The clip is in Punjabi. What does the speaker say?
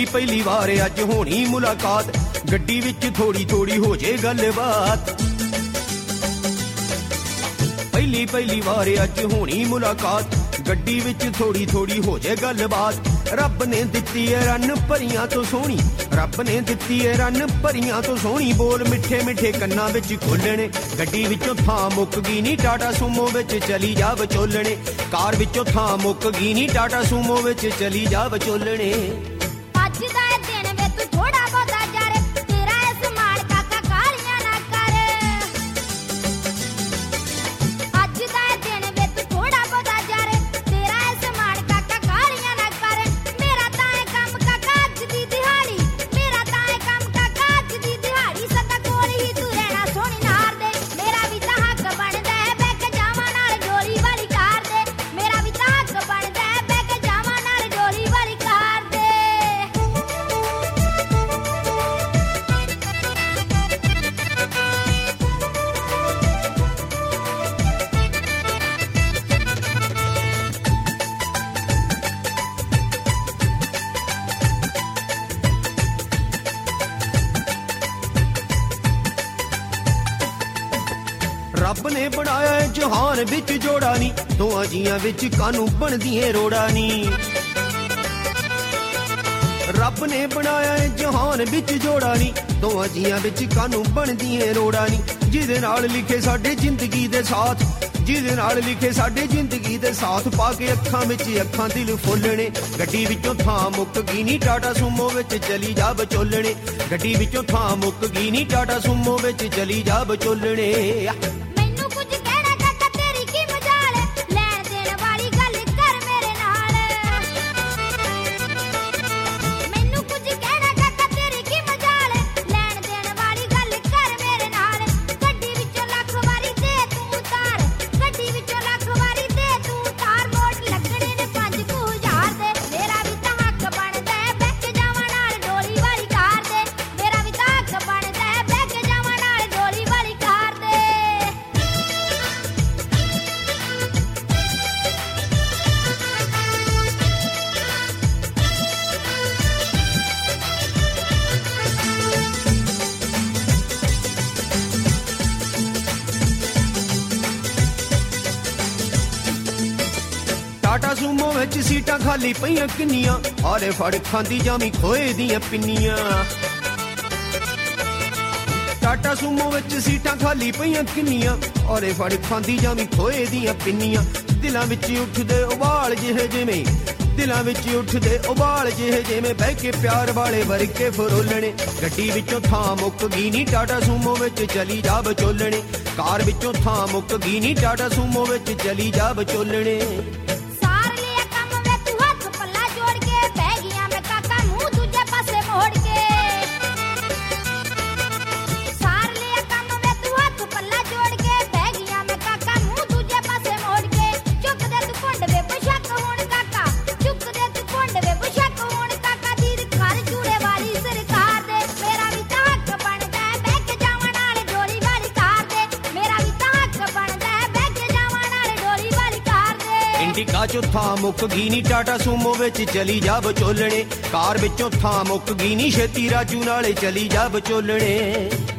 ਪਹਿਲੀ ਵਾਰ ਅੱਜ ਹੋਣੀ ਮੁਲਾਕਾਤ, ਗੱਡੀ ਵਿੱਚ ਥੋੜੀ ਥੋੜੀ ਹੋ ਜੇ ਗੱਲਬਾਤ। ਪਹਿਲੀ ਵਾਰ ਅੱਜ ਹੋਣੀ ਮੁਲਾਕਾਤ, ਗੱਡੀ ਵਿੱਚ ਥੋੜੀ ਥੋੜੀ ਹੋ ਜੇ ਗੱਲਬਾਤ। ਰੱਬ ਨੇ ਦਿੱਤੀ ਏ ਰੰਨ ਭਰੀਆਂ ਤੋਂ ਸੋਹਣੀ, ਰੱਬ ਨੇ ਦਿੱਤੀ ਏ ਰੰਨ ਭਰੀਆਂ ਤੋਂ ਸੋਹਣੀ। ਬੋਲ ਮਿੱਠੇ ਮਿੱਠੇ ਕੰਨਾਂ ਵਿੱਚ ਖੋਲਣੇ, ਗੱਡੀ ਵਿੱਚੋਂ ਥਾਂ ਮੁੱਕ ਗਈ ਨੀ ਟਾਟਾ ਸੂਮੋ ਵਿੱਚ ਚਲੀ ਜਾ ਵਿਚੋਲਣੇ। ਕਾਰ ਵਿੱਚੋਂ ਥਾਂ ਮੁੱਕ ਗਈ ਨੀ ਟਾਟਾ ਸੂਮੋ ਵਿੱਚ ਚਲੀ ਜਾ ਵਿਚੋਲਣੇ। ਅੱਜ ਦਾ ਇਹ ਦਿਨ ਵੇ ਤੂੰ ਥੋੜਾ ਬਹੁਤਾ ਜਰ, ਤੇਰਾ ਇਸ ਮਾਣ ਕਾਕਾ ਕਾਲੀਆਂ ਨਾ ਕਰ। ਅੱਜ ਦਾ ਇਹ ਦਿਨ ਵੇ ਤੂੰ ਥੋੜਾ ਬਹੁਤਾ ਜਰ, ਤੇਰਾ ਇਸ ਮਾਣ ਕਾਕਾ ਕਾਲੀਆਂ ਨਾ ਕਰ। ਮੇਰਾ ਤਾਂ ਇਹ ਕੰਮ ਕਾਕਾ ਅੱਜ ਦੀ ਦਿਹਾੜੀ, ਮੇਰਾ ਤਾਂ ਇਹ ਕੰਮ ਕਾਕਾ ਅੱਜ ਦੀ ਦਿਹਾੜੀ। ਸਦਾ ਕੋਲ ਹੀ ਤੂੰ ਰਹਿਣਾ ਸੋਹਣੀ ਨਾਰ ਦੇ, ਮੇਰਾ ਵੀ ਤਾਂ ਹੱਕ ਬਣਦਾ ਹੈ ਬਹਿ ਕੇ ਜਾਵਾਂ ਨਾਲ ਡੋਲੀ ਵਾਲੀ ਕਾਰ ਦੇ। ਮੇਰਾ ਵੀ ਤਾਂ ਹੱਕ ਬਣਦਾ ਹੈ ਬਹਿ ਕੇ ਜਾਵਾਂ ਨਾਲ ਡੋਲੀ ਵਾਲੀ ਕਾਰ ਦੇ। ਰੱਬ ਨੇ ਬਣਾਇਆ ਏ ਜਹਾਨ ਵਿੱਚ ਜੋੜਾ ਨੀ, ਦੋਹਾਂ ਜੀਆਂ ਵਿੱਚ ਕਾਨੂੰ ਬਣਦੀਆਂ ਰੋੜਾ ਨੀ। ਰੱਬ ਨੇ ਬਣਾਇਆ ਏ ਜਹਾਨ ਵਿੱਚ ਜੋੜਾ ਨੀ, ਦੋਹਾਂ ਜੀਆਂ ਵਿੱਚ ਕਾਨੂੰ ਬਣਦੀਆਂ ਰੋੜਾ ਨੀ। ਜਿਹਦੇ ਨਾਲ ਲਿਖੇ ਸਾਡੇ ਜ਼ਿੰਦਗੀ ਦੇ ਸਾਥ, ਜਿਹਦੇ ਨਾਲ ਲਿਖੇ ਸਾਡੇ ਜ਼ਿੰਦਗੀ ਦੇ ਸਾਥ, ਪਾ ਕੇ ਅੱਖਾਂ ਵਿੱਚ ਅੱਖਾਂ ਦਿਲ ਫੁੱਲਣੇ। ਗੱਡੀ ਵਿੱਚੋਂ ਥਾਂ ਮੁੱਕ ਗਈ ਨੀ ਟਾਟਾ ਸੂਮੋ ਵਿੱਚ ਚਲੀ ਜਾ ਵਿਚੋਲਣੇ। ਗੱਡੀ ਵਿੱਚੋਂ ਥਾਂ ਮੁੱਕ ਗਈ ਨੀ ਟਾਟਾ ਸੂਮੋ ਵਿੱਚ ਚਲੀ ਜਾ ਵਿਚੋਲਣੇ। ਮੈਨੂੰ ਕੁਝ ਕਹਿਣਾ ਕਾਕਾ ਤੇਰੀ ਕੀ ਮਜਾਲ, ਲੈਣ ਦੇਣ ਵਾਲੀ ਗੱਲ ਕਰ ਮੇਰੇ ਨਾਲ। ਮੈਨੂੰ ਕੁਝ ਕਹਿਣਾ ਕਾਕਾ ਤੇਰੀ ਕੀ ਮਜਾਲ, ਲੈਣ ਦੇਣ ਵਾਲੀ ਗੱਲ ਕਰ ਮੇਰੇ ਨਾਲ। ਗੱਡੀ ਵਿੱਚੋਂ ਲੱਖ ਵਾਰੀ ਦੇ ਤੂੰ ਉਤਾਰ, ਗੱਡੀ ਵਿੱਚੋਂ ਲੱਖ ਵਾਰੀ ਦੇ ਤੂੰ ਉਤਾਰ। ਨੋਟ ਲੱਗਣੇ ਨੇ 5,000 ਦੇ, ਮੇਰਾ ਵੀ ਤਾਂ ਹੱਕ ਬਣਦਾ ਹੈ ਬਹਿ ਕੇ ਜਾਵਾਂ ਨਾਲ ਡੋਲੀ ਵਾਲੀ ਕਾਰ ਦੇ। ਮੇਰਾ ਵੀ ਤਾਂ ਹੱਕ ਬਣਦਾ ਹੈ ਬਹਿ ਕੇ ਜਾਵਾਂ ਨਾਲ ਡੋਲੀ ਵਾਲੀ ਕਾਰ ਦੇ। ਟਾਟਾ ਸੂਮੋ ਵਿੱਚ ਸੀਟਾਂ ਖਾਲੀ ਪਈਆਂ ਕਿੰਨੀਆਂ, ਆਰੇ ਫੜ ਖਾਂਦੀ ਜਾਵੀਂ ਖੋਏ ਦੀਆਂ ਪਿੰਨੀਆਂ। ਟਾਟਾ ਸੂਮੋ ਵਿੱਚ ਸੀਟਾਂ ਖਾਲੀ ਪਈਆਂ ਕਿੰਨੀਆਂ, ਆਰੇ ਫੜ ਖਾਂਦੀ ਜਾਵੀਂ ਖੋਏ ਦੀਆਂ ਪਿੰਨੀਆਂ। ਦਿਲਾਂ ਵਿੱਚ ਉੱਠਦੇ ਉਬਾਲ ਜਿਹੇ ਜਿਵੇਂ, ਦਿਲਾਂ ਵਿੱਚ ਉੱਠਦੇ ਉਬਾਲ ਜਿਹੇ ਜਿਵੇਂ, ਬਹਿ ਕੇ ਪਿਆਰ ਵਾਲੇ ਵਰਕੇ ਫਰੋਲਣੇ। ਗੱਡੀ ਵਿੱਚੋਂ ਥਾਂ ਮੁੱਕ ਗਈ ਨੀ ਟਾਟਾ ਸੂਮੋ ਵਿੱਚ ਚਲੀ ਜਾ ਵਿਚੋਲਣੇ। ਕਾਰ ਵਿੱਚੋਂ ਥਾਂ ਮੁੱਕ ਗਈ ਨੀ ਟਾਟਾ ਸੂਮੋ ਵਿੱਚ ਚਲੀ ਜਾ ਵਿਚੋਲਣੇ। ਸਾਰ ਲਿਆ ਕੰਮ ਵੇ ਤੂੰ ਹੱਥ ਪੱਲਾ ਜੋੜ ਕੇ, ਬਹਿ ਗਿਆ ਮੈਂ ਕਾਕਾ ਮੂੰਹ ਦੂਜੇ ਪਾਸੇ ਮੋੜ ਕੇ। ਸਾਰ ਲਿਆ ਕੰਮ ਵੇ ਤੂੰ ਹੱਥ ਪੱਲਾ ਜੋੜ ਕੇ, ਬਹਿ ਗਿਆ ਮੈਂ ਕਾਕਾ ਮੂੰਹ ਦੂਜੇ ਪਾਸੇ ਮੋੜ ਕੇ। ਚੁੱਕਦੇ ਤੂੰ ਘੁੰਡ ਵੇ ਬਸ਼ੱਕ ਹੁਣ ਕਾਕਾ, ਚੁੱਕਦੇ ਤੂੰ ਘੁੰਡ ਵੇ ਬਸ਼ੱਕ ਹੁਣ ਕਾਕਾ। ਦੀਦ ਕਰ ਜੂੜੇ ਵਾਲੀ ਸਰਕਾਰ ਦੇ, ਮੇਰਾ ਵੀ ਤਾਂ ਹੱਕ ਬਣਦਾ ਹੈ ਬਹਿ ਕੇ ਜਾਵਾਂ ਨਾਲ ਡੋਲੀ ਵਾਲੀ ਕਾਰ ਦੇ। ਮੇਰਾ ਵੀ ਤਾਂ ਹੱਕ ਬਣਦਾ ਹੈ ਬਹਿ ਕੇ ਜਾਵਾਂ ਨਾਲ ਡੋਲੀ ਵਾਲੀ ਕਾਰ ਦੇ। ਇੰਡੀਕਾ ਚੋਂ ਥਾਂ ਮੁੱਕ ਗਈ ਨੀ ਟਾਟਾ ਸੂਮੋ ਵਿੱਚ ਚਲੀ ਜਾ ਵਿਚੋਲਣੇ। ਕਾਰ ਵਿੱਚੋਂ ਥਾਂ ਮੁੱਕ ਗਈ ਨੀ ਛੇਤੀ ਰਾਜੂ ਨਾਲੇ ਚਲੀ ਜਾ ਵਿਚੋਲਣੇ।